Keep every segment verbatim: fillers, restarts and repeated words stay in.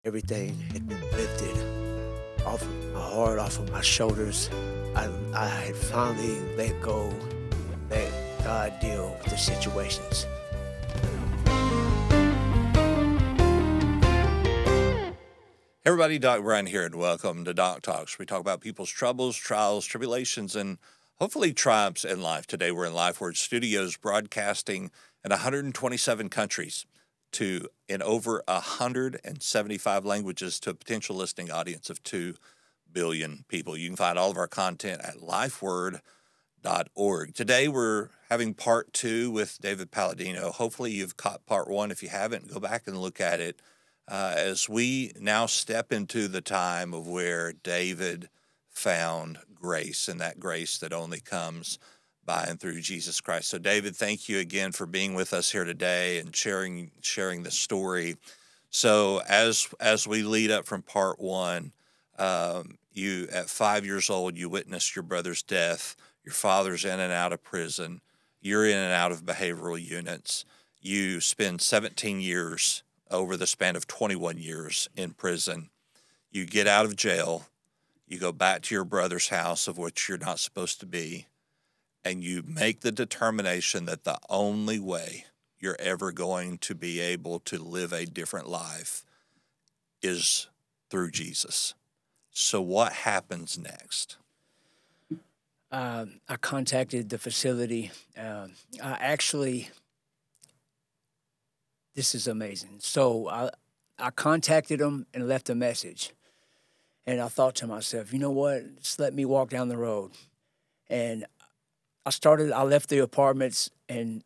everything had been lifted off of my heart, off of my shoulders. I, I had finally let go, let God deal with the situations. Hey everybody, Doc Brian here, and welcome to Doc Talks. We talk about people's troubles, trials, tribulations, and hopefully triumphs in life. Today we're in LifeWord Studios, broadcasting in one hundred twenty-seven countries to in over one hundred seventy-five languages to a potential listening audience of two billion people. You can find all of our content at lifeword dot org. Today we're having part two with David Palladino. Hopefully you've caught part one. If you haven't, go back and look at it. Uh, as we now step into the time of where David found grace, and that grace that only comes by and through Jesus Christ. So, David, thank you again for being with us here today and sharing sharing the story. So, as as we lead up from part one, um, you at five years old, you witnessed your brother's death. Your father's in and out of prison. You're in and out of behavioral units. You spend seventeen years over the span of twenty-one years in prison. You get out of jail, you go back to your brother's house, of which you're not supposed to be, and you make the determination that the only way you're ever going to be able to live a different life is through Jesus. So what happens next? Uh, I contacted the facility. Uh, I actually... This is amazing. So I, I contacted them and left a message. And I thought to myself, you know what? Just let me walk down the road. And I started, I left the apartments, and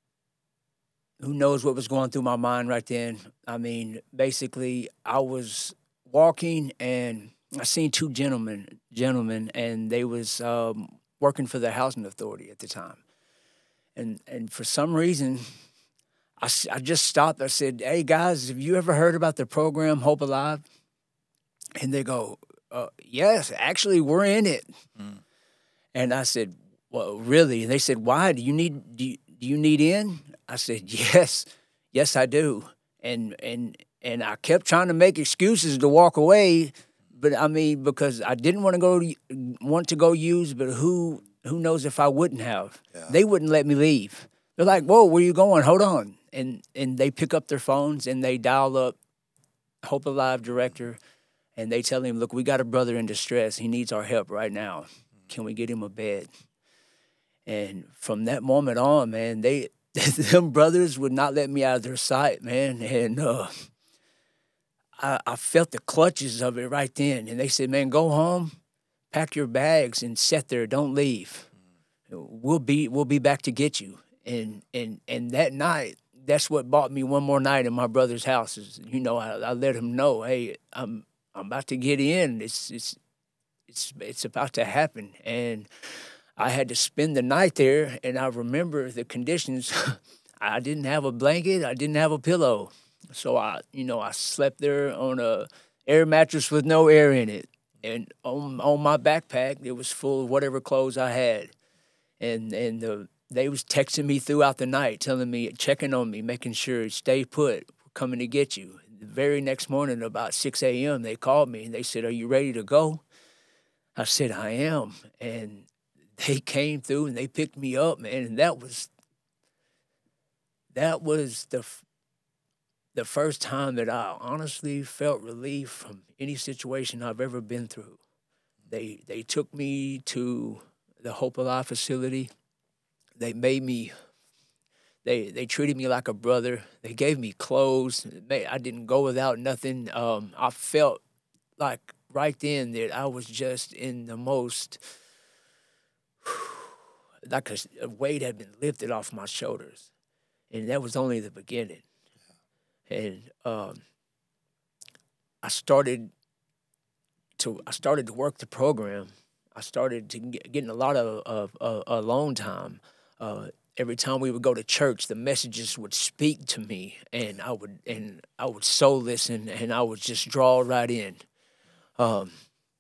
who knows what was going through my mind right then. I mean, basically, I was walking, and I seen two gentlemen, gentlemen, and they was um, working for the housing authority at the time. And and for some reason, I, I just stopped. I said, hey, guys, have you ever heard about the program Hope Alive? And they go, uh, yes, actually, we're in it. Mm. And I said, well, really? And they said, why? Do you need do you, do you need in? I said, yes, yes, I do. And and and I kept trying to make excuses to walk away, but I mean, because I didn't want to go want to go use, but who who knows if I wouldn't have? Yeah. They wouldn't let me leave. They're like, whoa, where you going? Hold on. And and they pick up their phones and they dial up Hope Alive director, and they tell him, look, we got a brother in distress. He needs our help right now. Can we get him a bed? And from that moment on, man, they them brothers would not let me out of their sight, man. And uh, I, I felt the clutches of it right then. And they said, man, go home, pack your bags, and sit there. Don't leave. We'll be we'll be back to get you. And and and that night, that's what bought me one more night in my brother's house. Is, you know, I, I let him know, hey, I'm I'm about to get in. It's it's it's it's about to happen. And I had to spend the night there. And I remember the conditions. I didn't have a blanket. I didn't have a pillow. So I, you know, I slept there on a air mattress with no air in it. And on on my backpack, it was full of whatever clothes I had. And and the They was texting me throughout the night, telling me, checking on me, making sure, stay put, we're coming to get you. The very next morning, about six a.m., they called me, and they said, are you ready to go? I said, I am. And they came through, and they picked me up, man, and that was, that was the, the first time that I honestly felt relief from any situation I've ever been through. They, they took me to the Hope Alive facility. They made me, they they treated me like a brother. They gave me clothes. I didn't go without nothing. Um, I felt like right then that I was just in the most, like a, a weight had been lifted off my shoulders. And that was only the beginning. And um, I started to, I started to work the program. I started to get, getting a lot of, of, of alone time. Uh, every time we would go to church, the messages would speak to me, and I would and I would so listen, and I would just draw right in. Um,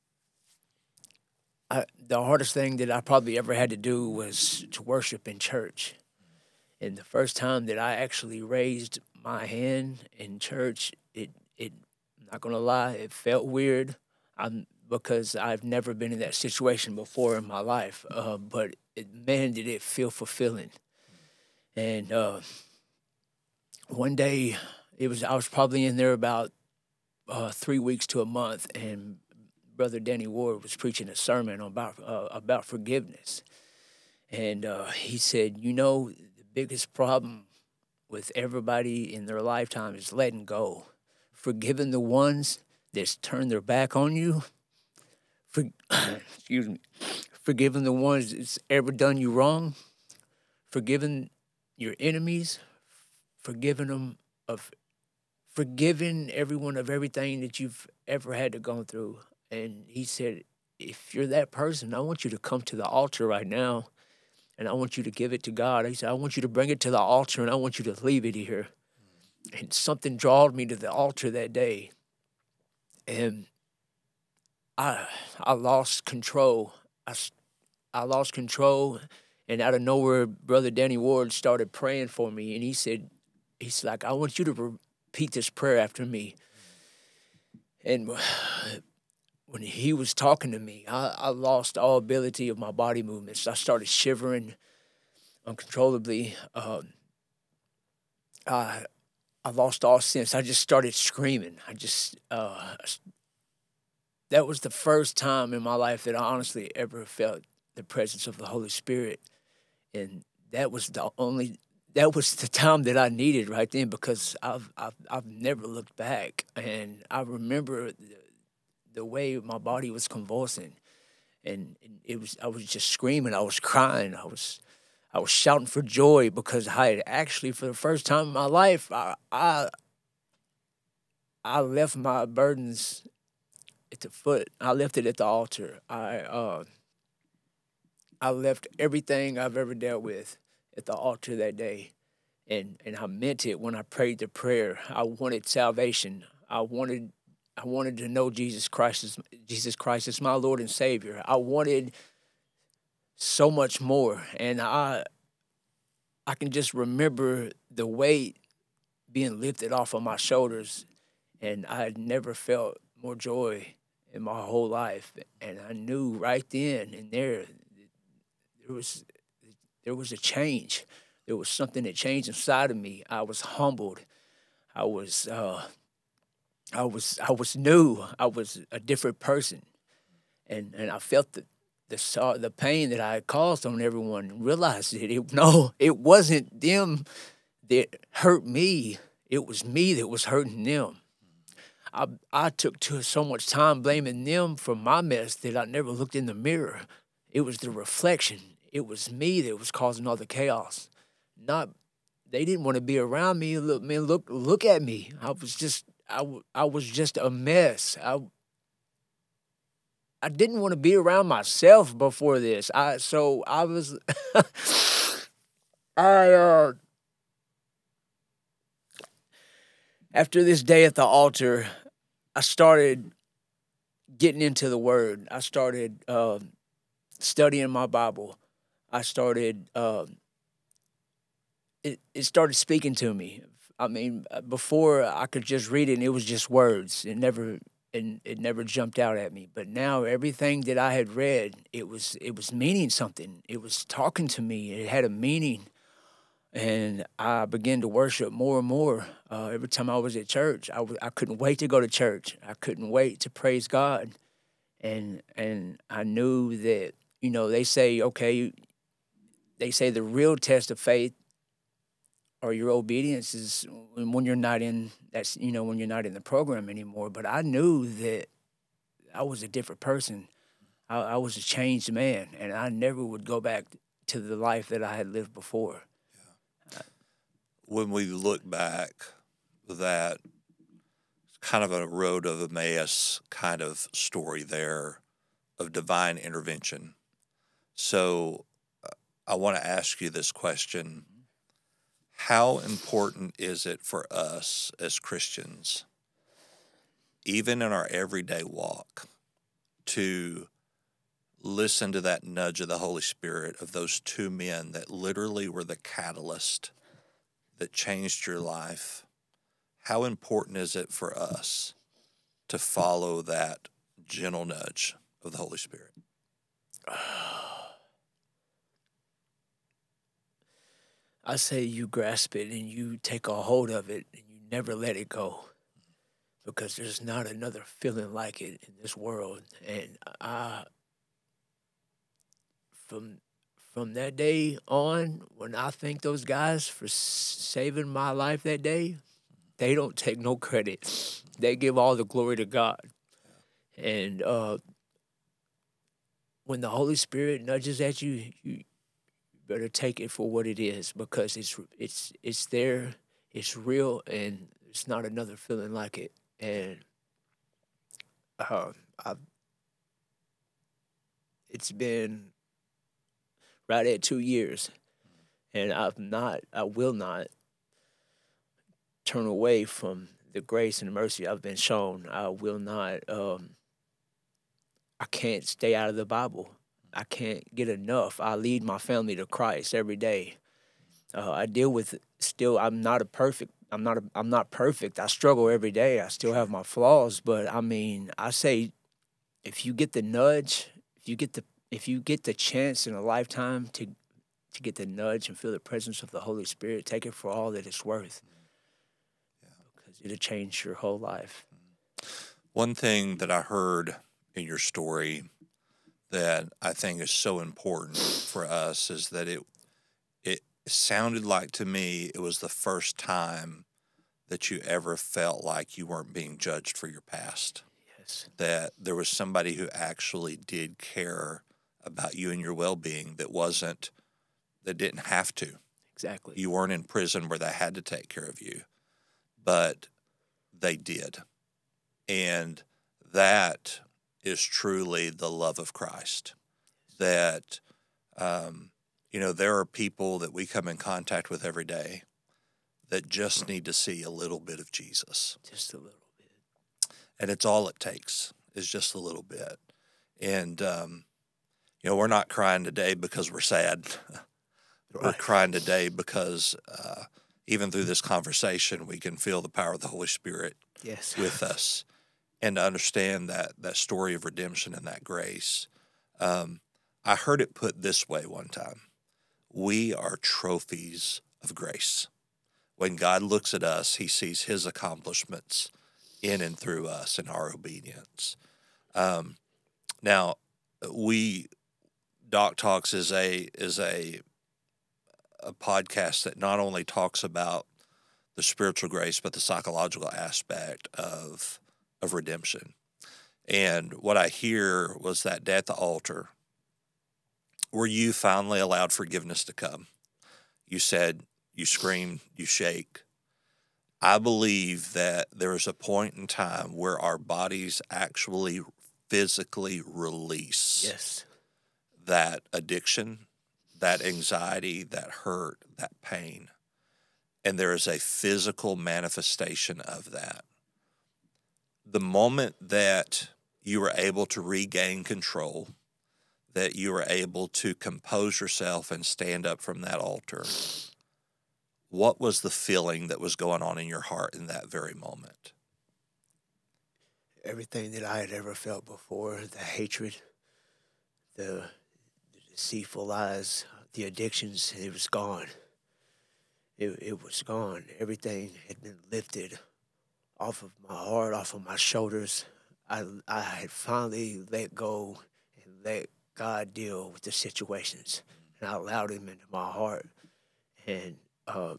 I, the hardest thing that I probably ever had to do was to worship in church, and the first time that I actually raised my hand in church, it it Not gonna lie, it felt weird. I'm because I've never been in that situation before in my life. Uh, but it, man, did it feel fulfilling. And uh, one day, it was I was probably in there about uh, three weeks to a month, and Brother Danny Ward was preaching a sermon about uh, about forgiveness, and uh, he said, "You know, the biggest problem with everybody in their lifetime is letting go, forgiving the ones that's turned their back on you. For, excuse me, forgiving the ones that's ever done you wrong, forgiving your enemies, forgiving them of." Forgiving everyone of everything that you've ever had to go through. And he said, if you're that person, I want you to come to the altar right now and I want you to give it to God. He said, I want you to bring it to the altar and I want you to leave it here. And something drawed me to the altar that day. And I I lost control. I, I lost control. And out of nowhere, Brother Danny Ward started praying for me. And he said, he's like, I want you to repeat this prayer after me. And when he was talking to me, I, I lost all ability of my body movements. I started shivering uncontrollably. Um, I I lost all sense. I just started screaming. I just uh, that was the first time in my life that I honestly ever felt the presence of the Holy Spirit, and that was the only. That was the time that I needed right then because I've I've, I've never looked back, and I remember the, the way my body was convulsing, and it was I was just screaming, I was crying, I was I was shouting for joy because I had actually for the first time in my life I I, I left my burdens at the foot. I left it at the altar. I uh, I left everything I've ever dealt with at the altar that day. And and I meant it when I prayed the prayer. I wanted salvation. I wanted I wanted to know Jesus Christ as Jesus Christ as my Lord and Savior. I wanted so much more. And I I can just remember the weight being lifted off of my shoulders. And I had never felt more joy in my whole life. And I knew right then and there there was there was a change. There was something that changed inside of me. I was humbled. I was uh, I was I was new. I was a different person, and and I felt the the sor- the pain that I had caused on everyone. And realized that it no, it wasn't them that hurt me. It was me that was hurting them. I I took to so much time blaming them for my mess that I never looked in the mirror. It was the reflection. It was me that was causing all the chaos. Not, they didn't want to be around me. Look, man, look, look at me. I was just, I, w- I was just a mess. I, I didn't want to be around myself before this. I, so I was, I, uh, after this day at the altar, I started getting into the Word. I started uh, studying my Bible. I started. Uh, It, it started speaking to me. I mean, before I could just read it and it was just words. It never and it never jumped out at me. But now everything that I had read, it was it was meaning something. It was talking to me. It had a meaning, and I began to worship more and more. Uh, every time I was at church, I w- I couldn't wait to go to church. I couldn't wait to praise God, and and I knew that you know they say okay, they say the real test of faith or your obedience is when you're not in that's you know when you're not in the program anymore. But I knew that I was a different person. I, I was a changed man, and I never would go back to the life that I had lived before. When we look back, that kind of a road of Emmaus kind of story there of divine intervention. So uh, I want to ask you this question. How important is it for us as Christians, even in our everyday walk, to listen to that nudge of the Holy Spirit of those two men that literally were the catalyst that changed your life? How important is it for us to follow that gentle nudge of the Holy Spirit? I say you grasp it and you take a hold of it and you never let it go, because there's not another feeling like it in this world. And I, from from that day on, when I thank those guys for s- saving my life that day, they don't take no credit. They give all the glory to God. And uh, when the Holy Spirit nudges at you, you better take it for what it is, because it's it's it's there, it's real, and it's not another feeling like it. And uh, I've, it's been right at two years, and I've not, I will not turn away from the grace and mercy I've been shown. I will not. Um, I can't stay out of the Bible. I can't get enough. I lead my family to Christ every day. Uh, I deal with still. I'm not a perfect. I'm not. A, I'm not perfect. I struggle every day. I still have my flaws, but I mean, I say, if you get the nudge, if you get the, if you get the chance in a lifetime to, to get the nudge and feel the presence of the Holy Spirit, take it for all that it's worth, because it'll change your whole life. One thing that I heard in your story that I think is so important for us is that it it sounded like to me it was the first time that you ever felt like you weren't being judged for your past. Yes. That there was somebody who actually did care about you and your well-being, that wasn't, that didn't have to. Exactly. You weren't in prison where they had to take care of you, but they did. And that is truly the love of Christ. That, um, you know, there are people that we come in contact with every day that just need to see a little bit of Jesus. Just a little bit. And it's all it takes, is just a little bit. And, um, you know, we're not crying today because we're sad. We're Right. crying today because uh, even through this conversation, we can feel the power of the Holy Spirit Yes. with us, and to understand that that story of redemption and that grace. Um, I heard it put this way one time: we are trophies of grace. When God looks at us, he sees his accomplishments in and through us and our obedience. Um, now, we Doc Talks is a is a a podcast that not only talks about the spiritual grace, but the psychological aspect of of redemption. And what I hear was that day at the altar, where you finally allowed forgiveness to come. You said, you screamed, you shake. I believe that there is a point in time where our bodies actually physically release Yes. that addiction, that anxiety, that hurt, that pain. And there is a physical manifestation of that. The moment that you were able to regain control, that you were able to compose yourself and stand up from that altar, what was the feeling that was going on in your heart in that very moment? Everything that I had ever felt before, the hatred, the, the deceitful lies, the addictions, it was gone. It, it was gone. Everything had been lifted off of my heart, off of my shoulders. I, I had finally let go and let God deal with the situations. And I allowed him into my heart. And uh,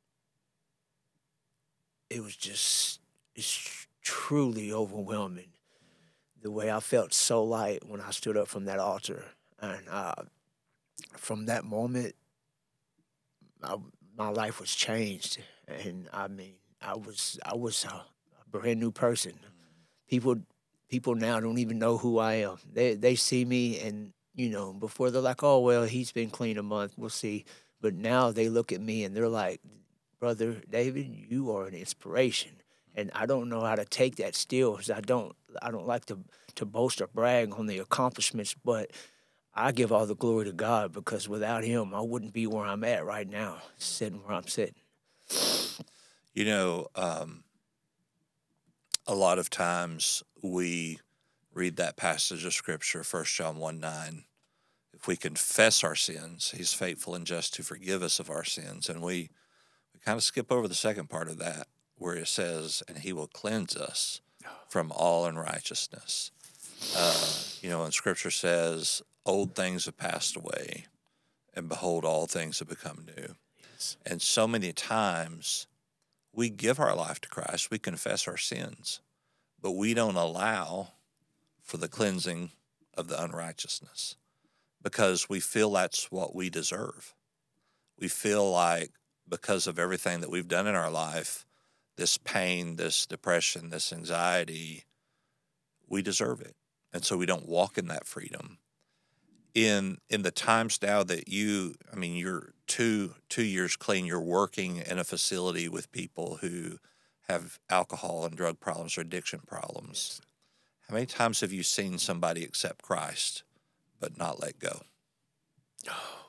it was just, it's truly overwhelming. The way I felt so light when I stood up from that altar. And uh, from that moment, I, my life was changed. And I mean, I was I was a, a brand new person. People people now don't even know who I am. They they see me, and you know, before they're like, oh well, he's been clean a month, we'll see. But now they look at me and they're like, Brother David, you are an inspiration. And I don't know how to take that still, because I don't I don't like to to boast or brag on the accomplishments, but I give all the glory to God, because without him, I wouldn't be where I'm at right now, sitting where I'm sitting. You know, um, a lot of times we read that passage of Scripture, First John one nine. If we confess our sins, he's faithful and just to forgive us of our sins. And we, we kind of skip over the second part of that, where it says, and he will cleanse us from all unrighteousness. Uh, you know, and Scripture says, old things have passed away, and behold, all things have become new. Yes. And so many times we give our life to Christ, we confess our sins, but we don't allow for the cleansing of the unrighteousness because we feel that's what we deserve. We feel like because of everything that we've done in our life, this pain, this depression, this anxiety, we deserve it. And so we don't walk in that freedom. In in the times now that you, I mean, you're two two years clean, you're working in a facility with people who have alcohol and drug problems or addiction problems. Yes. How many times have you seen somebody accept Christ but not let go? Oh,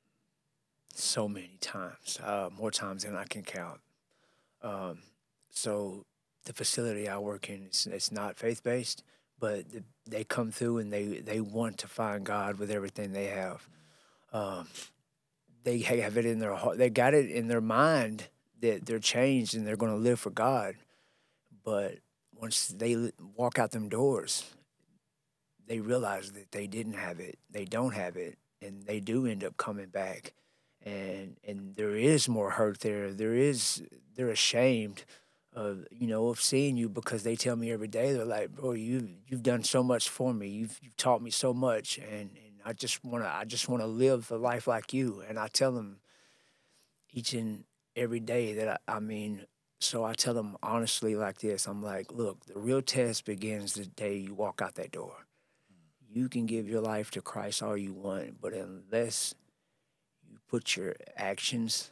so many times, uh, more times than I can count. Um, so the facility I work in, it's, it's not faith-based, but the, they come through and they, they want to find God with everything they have. Um, they have it in their heart. They got it in their mind that they're changed and they're going to live for God. But once they walk out them doors, they realize that they didn't have it. They don't have it, and they do end up coming back. And and there is more hurt there. There is they're ashamed of you know of seeing you because they tell me every day they're like, bro, you you've done so much for me. You've you've taught me so much, and, and I just wanna I just wanna live a life like you. And I tell them each and every day that I, I mean. So I tell them honestly like this. I'm like, look, the real test begins the day you walk out that door. You can give your life to Christ all you want, but unless you put your actions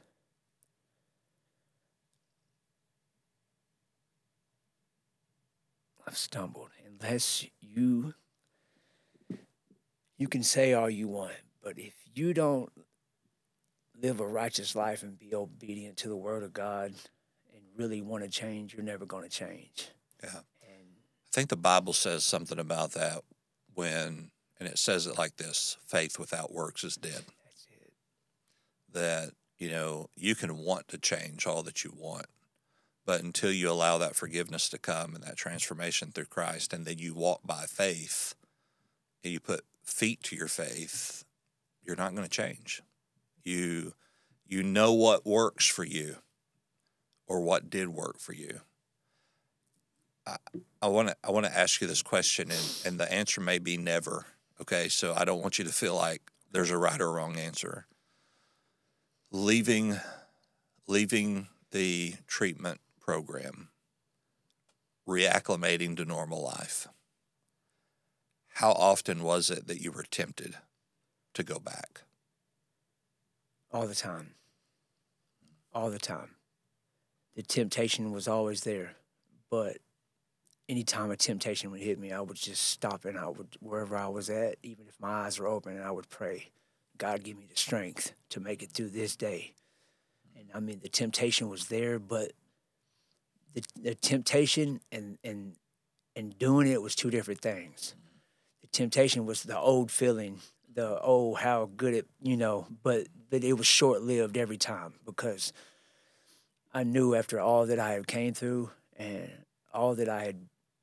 I've stumbled. Unless you you can say all you want, but if you don't live a righteous life and be obedient to the word of God and really want to change, you're never going to change. Yeah. And I think the Bible says something about that when, and it says it like this, faith without works is dead. That's it. That, you know, you can want to change all that you want, but until you allow that forgiveness to come and that transformation through Christ, and then you walk by faith and you put feet to your faith, you're not going to change. You, you know what works for you or what did work for you. I, I want to I want to ask you this question, and, and the answer may be never, okay? So I don't want you to feel like there's a right or wrong answer. Leaving, leaving the treatment program, reacclimating to normal life, how often was it that you were tempted to go back? All the time. All the time. The temptation was always there, but anytime a temptation would hit me, I would just stop and I would, wherever I was at, even if my eyes were open, and I would pray, God, give me the strength to make it through this day. And I mean, the temptation was there, but the, the temptation and, and, and doing it was two different things. The temptation was the old feeling, the, oh, how good it, you know, but, but it was short-lived every time because I knew after all that I had came through and all that I had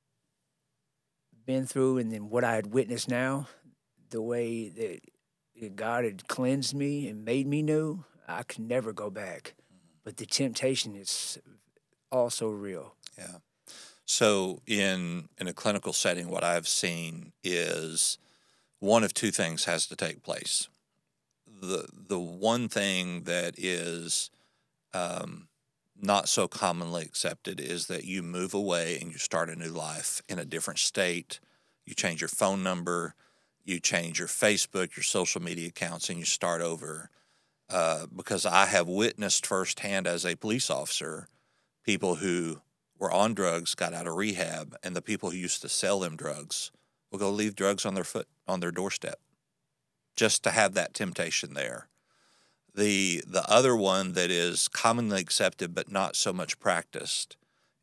been through and then what I had witnessed now, the way that God had cleansed me and made me new, I could never go back. But the temptation is also real. Yeah. So in in a clinical setting, what I've seen is one of two things has to take place. The the one thing that is um, not so commonly accepted is that you move away and you start a new life in a different state. You change your phone number, you change your Facebook, your social media accounts, and you start over. Uh, because I have witnessed firsthand as a police officer, people who were on drugs got out of rehab, and the people who used to sell them drugs will go leave drugs on their foot on their doorstep, just to have that temptation there. The the other one that is commonly accepted but not so much practiced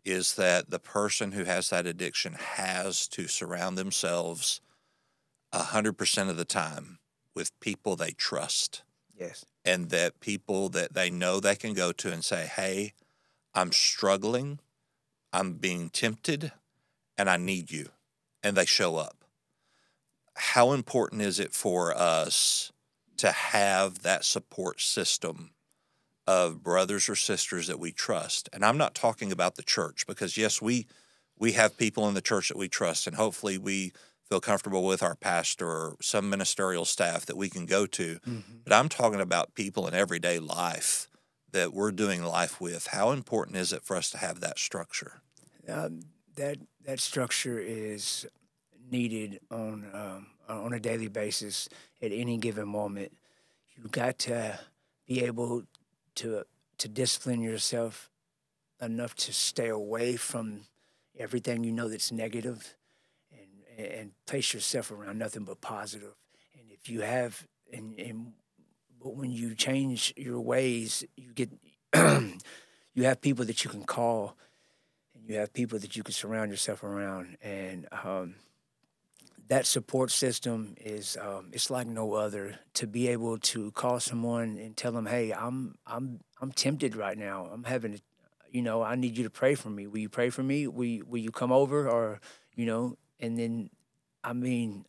is that the person who has that addiction has to surround themselves one hundred percent of the time with people they trust. Yes. And that people that they know they can go to and say, hey, I'm struggling, I'm being tempted, and I need you. And they show up. How important is it for us to have that support system of brothers or sisters that we trust? And I'm not talking about the church, because yes, we we have people in the church that we trust, and hopefully we feel comfortable with our pastor or some ministerial staff that we can go to. Mm-hmm. But I'm talking about people in everyday life that we're doing life with. How important is it for us to have that structure? Um, that that structure is needed on um, on a daily basis at any given moment. You got to be able to to discipline yourself enough to stay away from everything you know that's negative, and and place yourself around nothing but positive. And if you have, and, and but when you change your ways, you get you have people that you can call, and you have people that you can surround yourself around, and um, that support system is um, it's like no other. To be able to call someone and tell them, "Hey, I'm I'm I'm tempted right now. I'm having, a, you know, I need you to pray for me. Will you pray for me? Will you, will you come over?" Or, you know, and then, I mean,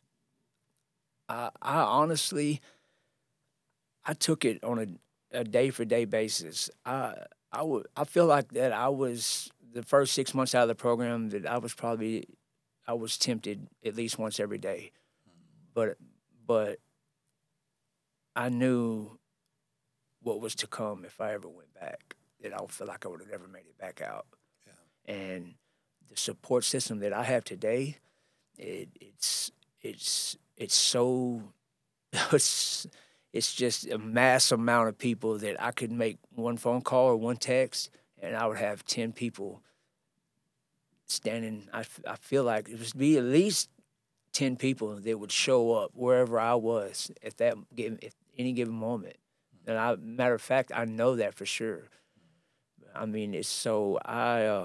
I I honestly, I took it on a, a day for day basis. I I would I feel like that I was the first six months out of the program that I was probably I was tempted at least once every day, but but I knew what was to come if I ever went back. That I don't feel like I would have never made it back out. Yeah. And the support system that I have today, it, it's it's it's so it's it's just a mass amount of people that I could make one phone call or one text, and I would have ten people standing. I, I feel like it would be at least ten people that would show up wherever I was at that given, at any given moment. And I, matter of fact, I know that for sure. I mean, it's so I. Uh,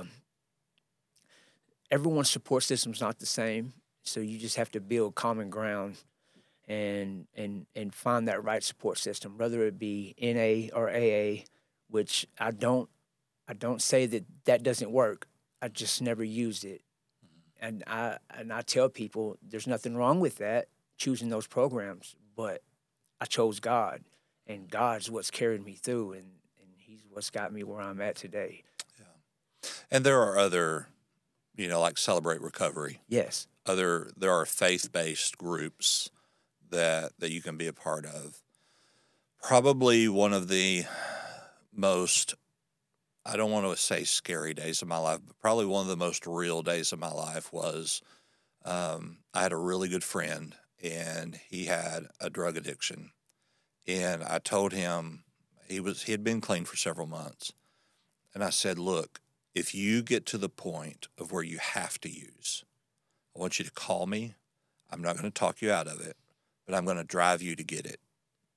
everyone's support system's not the same, so you just have to build common ground and and and find that right support system, whether it be N A or A A, which I don't I don't say that that doesn't work. I just never used it. And I and I tell people there's nothing wrong with that, choosing those programs, but I chose God, and God's what's carried me through, and, and he's what's got me where I'm at today. Yeah. And there are other, you know, like Celebrate Recovery. Yes. Other there are faith-based groups that that you can be a part of. Probably one of the most, I don't want to say scary days of my life, but probably one of the most real days of my life was um, I had a really good friend, and he had a drug addiction. And I told him, he was he had been clean for several months. And I said, look, if you get to the point of where you have to use, I want you to call me. I'm not going to talk you out of it, but I'm going to drive you to get it.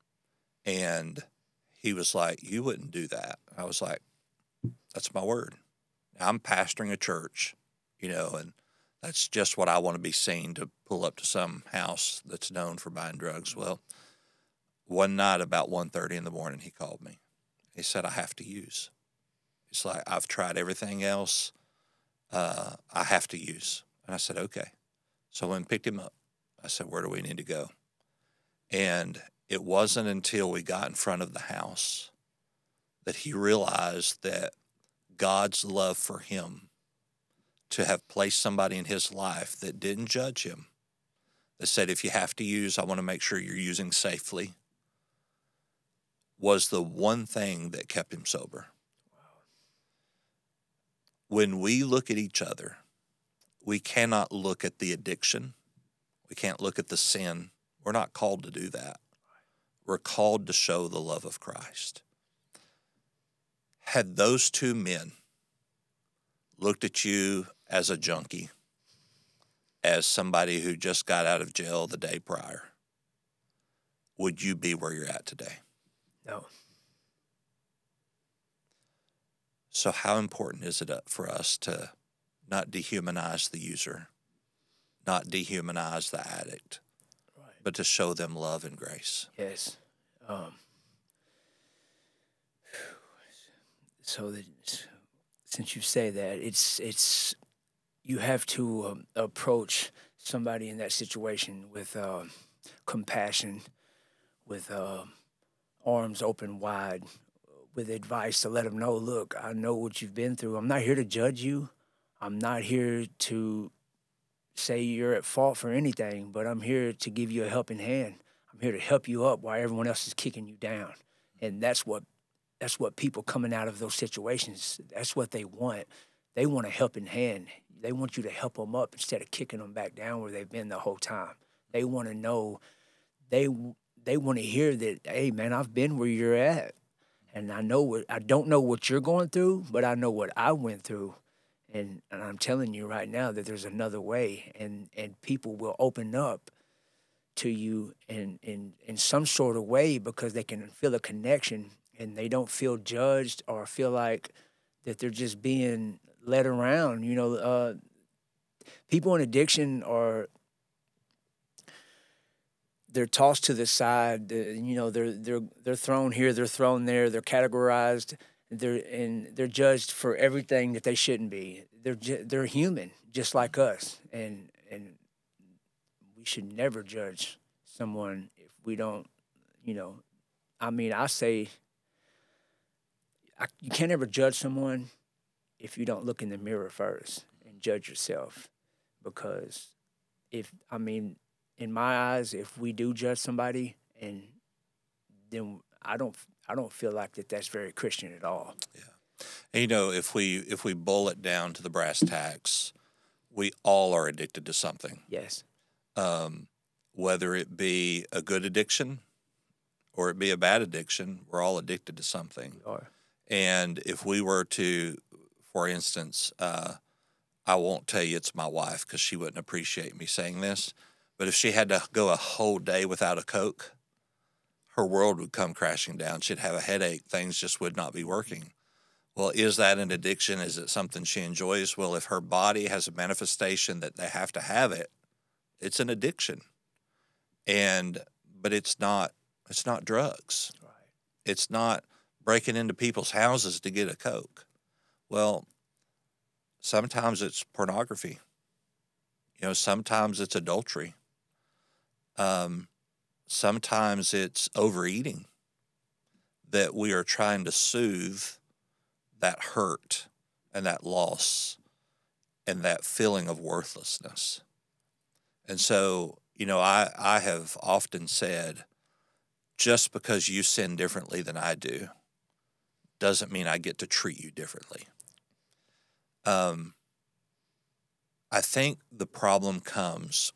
And he was like, you wouldn't do that. I was like, that's my word. I'm pastoring a church, you know, and that's just what I want to be seen, to pull up to some house that's known for buying drugs. Well, one night about one thirty in the morning, he called me. He said, I have to use. It's like, I've tried everything else. Uh, I have to use. And I said, okay. So I went and picked him up. I said, where do we need to go? And it wasn't until we got in front of the house that he realized that God's love for him, to have placed somebody in his life that didn't judge him, that said, if you have to use, I want to make sure you're using safely, was the one thing that kept him sober. Wow. When we look at each other, we cannot look at the addiction. We can't look at the sin. We're not called to do that. We're called to show the love of Christ. Had those two men looked at you as a junkie, as somebody who just got out of jail the day prior, would you be where you're at today? No. So how important is it for us to not dehumanize the user, not dehumanize the addict, Right. but to show them love and grace? Yes. Um, so that, since you say that, it's it's you have to um, approach somebody in that situation with uh, compassion, with uh, arms open wide, with advice to let them know, look, I know what you've been through. I'm not here to judge you. I'm not here to say you're at fault for anything, but I'm here to give you a helping hand. I'm here to help you up while everyone else is kicking you down. And that's what that's what people coming out of those situations, that's what they want. They want a helping hand. They want you to help them up instead of kicking them back down where they've been the whole time. They want to know, they they want to hear that, hey man, I've been where you're at. And I know what I don't know what you're going through, but I know what I went through. And, and I'm telling you right now that there's another way, and, and people will open up to you in, in, in some sort of way because they can feel a connection and they don't feel judged or feel like that they're just being led around. You know, uh, people in addiction are, they're tossed to the side. You know, they're they're they're thrown here, they're thrown there, they're categorized. They're and they're judged for everything that they shouldn't be. They're ju- they're human, just like us, and and we should never judge someone if we don't, you know. I mean, I say, I, you can't ever judge someone if you don't look in the mirror first and judge yourself, because if I mean, in my eyes, if we do judge somebody, and then I don't I don't feel like that that's very Christian at all. Yeah. And, you know, if we if we boil it down to the brass tacks, we all are addicted to something. Yes. Um, whether it be a good addiction or it be a bad addiction, we're all addicted to something. We are. And if we were to, for instance, uh, I won't tell you it's my wife because she wouldn't appreciate me saying this, but if she had to go a whole day without a Coke, her world would come crashing down. She'd have a headache. Things just would not be working. Well, is that an addiction? Is it something she enjoys? Well, if her body has a manifestation that they have to have it, it's an addiction. And but it's not it's not drugs. Right. It's not breaking into people's houses to get a Coke. Well, sometimes it's pornography. You know, sometimes it's adultery. Um, sometimes it's overeating, that we are trying to soothe that hurt and that loss and that feeling of worthlessness. And so, you know, I, I have often said, just because you sin differently than I do doesn't mean I get to treat you differently. Um, I think the problem comes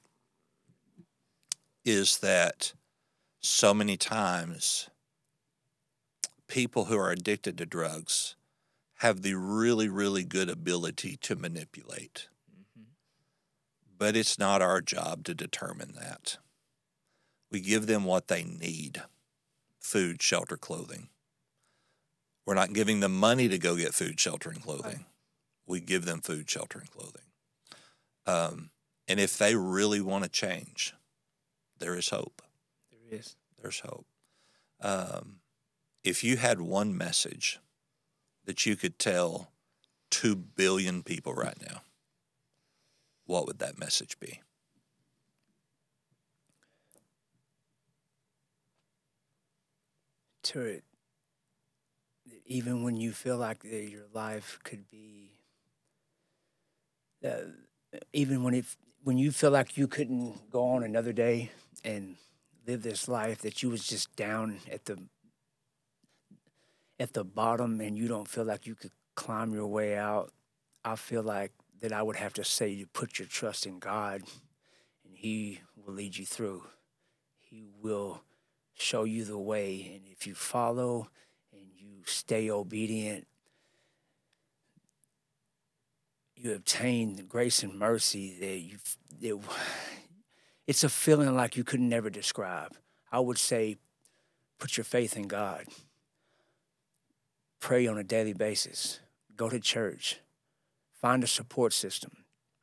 is that so many times people who are addicted to drugs have the really, really good ability to manipulate. Mm-hmm. But it's not our job to determine that. We give them what they need: food, shelter, clothing. We're not giving them money to go get food, shelter, and clothing. Right. We give them food, shelter, and clothing. Um, and if they really want to change, there is hope. There is. There's hope. Um, if you had one message that you could tell two billion people right now, what would that message be? To it, even when you feel like that your life could be, uh, even when it, when you feel like you couldn't go on another day and live this life, that you was just down at the at the bottom and you don't feel like you could climb your way out, I feel like that I would have to say you put your trust in God, and He will lead you through. He will show you the way, and if you follow and you stay obedient, you obtain the grace and mercy that you. It, it's a feeling like you could never describe. I would say, put your faith in God. Pray on a daily basis. go to church, find a support system.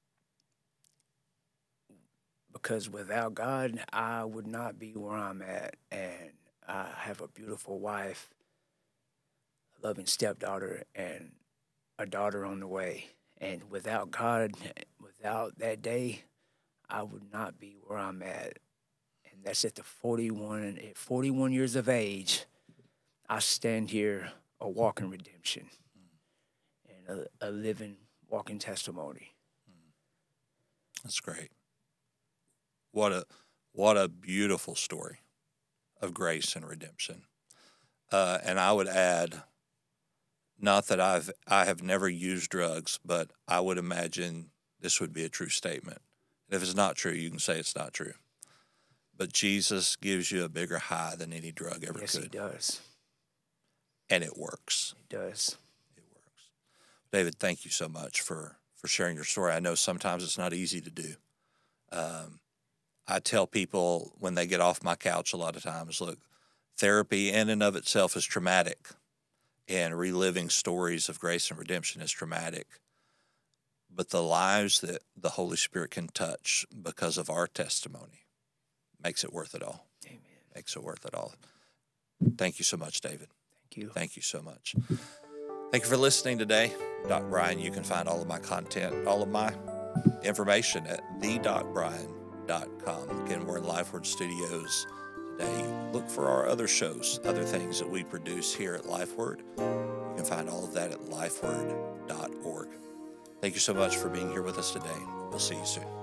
Because without God, I would not be where I'm at. And I have a beautiful wife, a loving stepdaughter, and a daughter on the way. And without God, without that day, I would not be where I'm at. And that's at the forty-one, at forty-one years of age, I stand here a walking redemption and a, a living, walking testimony. That's great. What a what a beautiful story of grace and redemption. Uh, and I would add, not that I've I have never used drugs, but I would imagine this would be a true statement. And if it's not true, you can say it's not true. But Jesus gives you a bigger high than any drug ever yes, could. He does. And it works. It does. It works. David, thank you so much for, for sharing your story. I know sometimes it's not easy to do. Um, I tell people when they get off my couch a lot of times, look, therapy in and of itself is traumatic, and reliving stories of grace and redemption is traumatic. But the lives that the Holy Spirit can touch because of our testimony makes it worth it all. Amen. Makes it worth it all. Thank you so much, David. Thank you. Thank you so much. Thank you for listening today. Doc Brian, you can find all of my content, all of my information at the doc brian dot com. Again, we're in LifeWord Studios today. Look for our other shows, other things that we produce here at LifeWord. You can find all of that at lifeword dot org. Thank you so much for being here with us today. We'll see you soon.